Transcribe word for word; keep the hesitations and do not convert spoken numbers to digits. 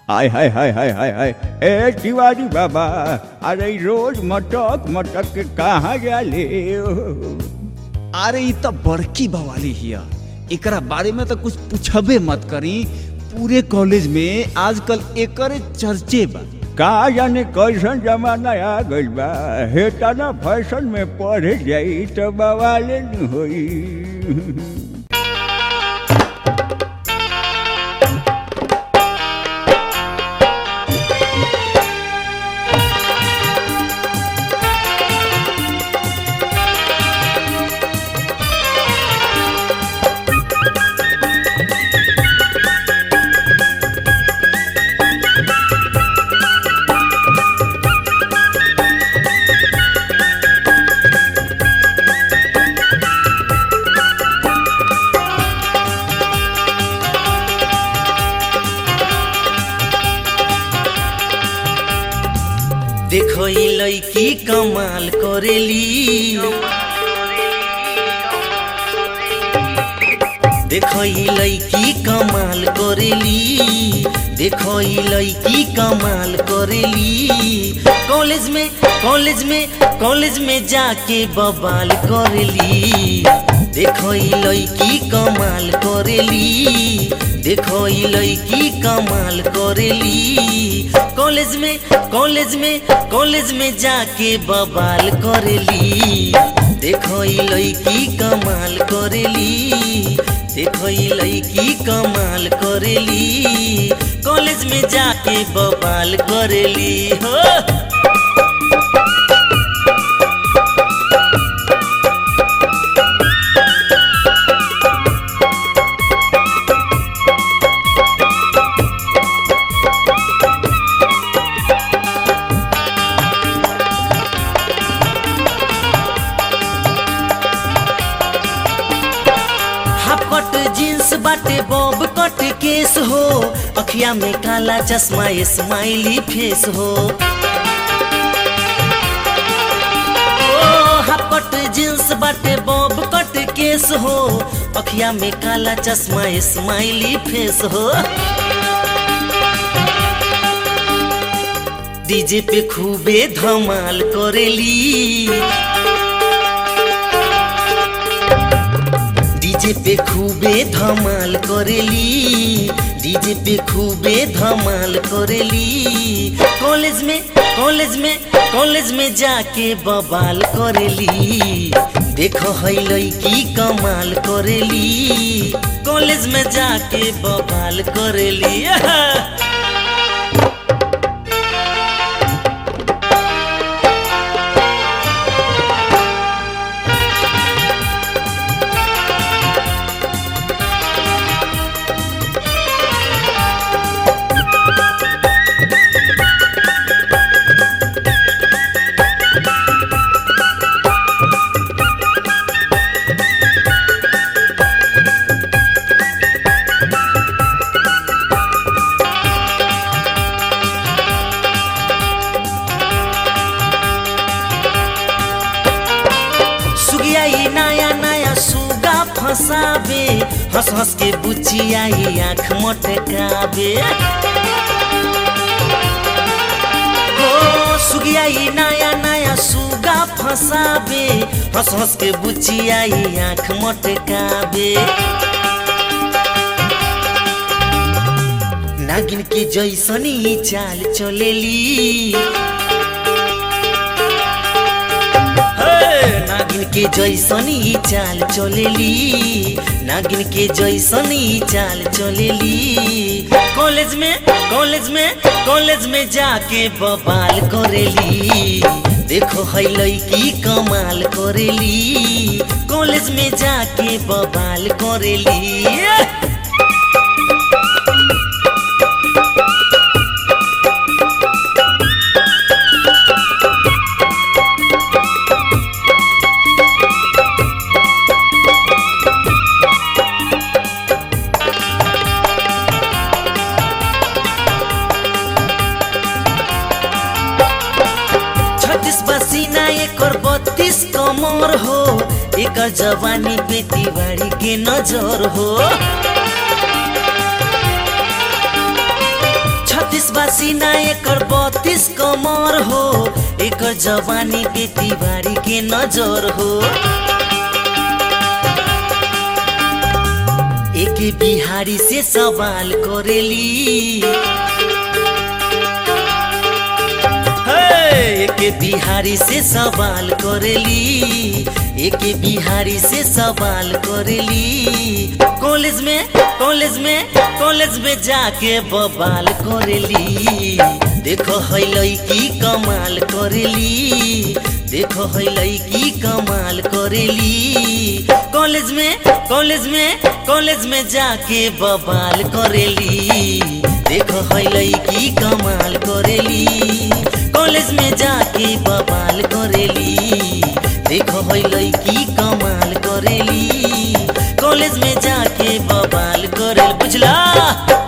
हाय हाय हाय हाय हाय हाय ए तिवारी बाबा, अरे रोज मटक मटक के कहाँ जाले? अरे ई तो बड़की बवाली हिया, एकरा बारे में तो कुछ पूछबे मत करी। पूरे कॉलेज में आजकल एकरे चर्चे बा। का जाने कैसन जमाना आ गइल बा, हेता ना फैशन में पढ़े जाई तो बवाले न होई। देखो ई लड़की कमाल करेली, देखो ई लड़की कमाल करेली, देखो ई लड़की कमाल करेली। कॉलेज में कॉलेज में कॉलेज में जाके बवाल करेली। देखो ई लड़की कमाल करेली, देखो ई लड़की कमाल करेली। कॉलेज में कॉलेज में कॉलेज में जाके बवाल करेली। देखो ई लड़की कमाल करेली, देखो ई लड़की कमाल करेली। कॉलेज में जाके बवाल करेली हो। जींस बाटे बॉब कट केस हो, अखिया में काला चश्मा स्माइली फेस हो। ओ हाफ जींस बाटे बॉब कट केस हो, अखिया में काला चश्मा स्माइली फेस हो। डीजे पे खूबे धमाल करेली, डीजे पे खूबे धमाल करेली, डीजे पे खूबे धमाल करेली। कॉलेज में कॉलेज में कॉलेज में जाके बवाल करेली। देखो है लड़की कमाल करेली, कॉलेज में जाके बवाल करेली। नया नया सुगा फसाबे, हंस हंस के बुचियाई आँख मटकाबे। हो सुगियाई नया नया सुगा फसाबे, हंस हंस के बुचियाई आँख मटकाबे। नागिन के जैसनी चाल चलेली, नागिन के जैसनी चाल चलेली, नागिन के जैसनी चाल चलेली। कॉलेज में कॉलेज में कॉलेज में जाके बवाल करेली। देखो है लड़की कमाल करेली, कॉलेज में जाके बवाल करेली। पसीना एकर बत्तीस कमर हो, एक जवानी पे तिवारी के नजर हो। छत्तीस बासी ना एकर बत्तीस कमर हो, एकर जवानी पे तिवारी के नजर हो। एक बिहारी से सवाल करेली, एक बिहारी से सवाल करेली, एक बिहारी से सवाल करेली। कॉलेज में कॉलेज में कॉलेज में जाके बवाल करेली। देखो है लड़की कमाल करेली, देखो है लड़की कमाल करेली। कॉलेज में कॉलेज में कॉलेज में जाके बवाल करेली। देखो है लड़की कमाल करेली, कॉलेज में जाके बवाल करेली। देखो है लड़की कमाल करेली, कॉलेज में जाके बवाल करेल। बुझला।